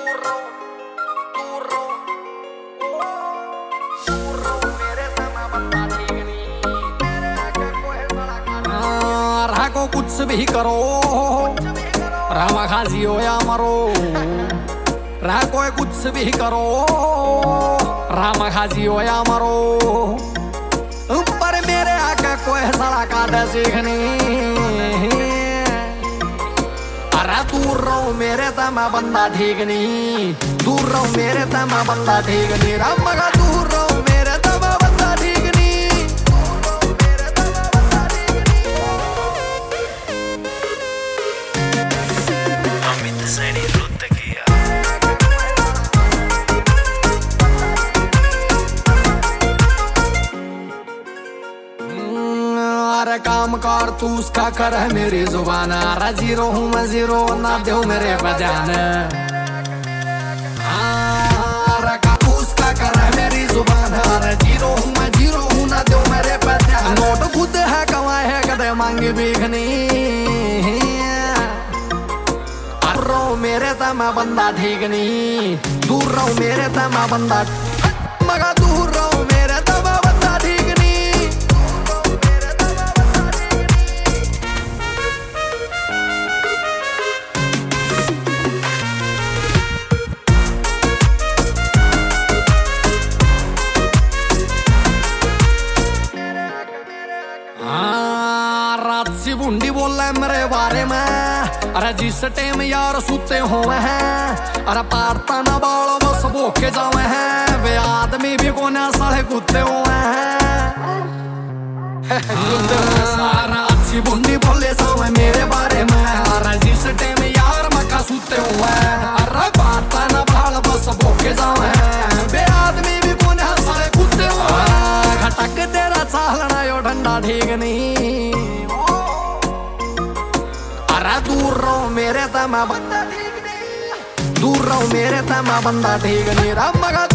को कुछ भी करो रामा खाजी हो या मरो, रहा कोई कुछ भी करो रामा खाजी हो या मरो, पर मेरे आके कोई सड़ा काटे सीखनी। अरे दूर रहो मेरे ता मैं बंदा ठीक नहीं, दूर रहो मेरे ता मैं बंदा ठीक नहीं, रामा का दूर रहो मेरे ता मैं बंदा ठीक नहीं। अरे काम कर तू उसका कर है मेरी जुबान, अरे जीरो हूँ मैं जीरो ना दो मेरे बजान। अरे काम तू उसका कर है मेरी जुबान, अरे जीरो हूँ मैं जीरो हूँ ना दो मेरे बजान। नोट खुद है कमाए है कदे मांगी भीखनी, रहो मेरे ता मैं बंदा ठीक नहीं, दूर रहो मेरे ता मैं बंदा, मगा दूर रहो मेरे ता मैं बंदा ठीक नहीं। रात सी बूंदी बोल रहा है मेरे बारे में, अरे जिस टाइम यार सुते हुए हैं, अरे पारता ना बालों बस भोके जावे हैं, वे आदमी भी कोने साले कुत्ते हुए हैं। अच्छी बूंदी बोले सावे मेरे बारे में, अरे जिस टाइम यार मक्का सुते हुए हैं, अरे पारता ना बाल बस भोके जावे हैं, वे आदमी भी कोने साले कुत्ते हुए हैं। खटक तेरा चालना यो ठंडा ठीक नहीं, अरे दूर रहो मेरे ता मैं बंदा ठीक नहीं, दूर रहो मेरे ता मैं बंदा ठीक नहीं, राम मगा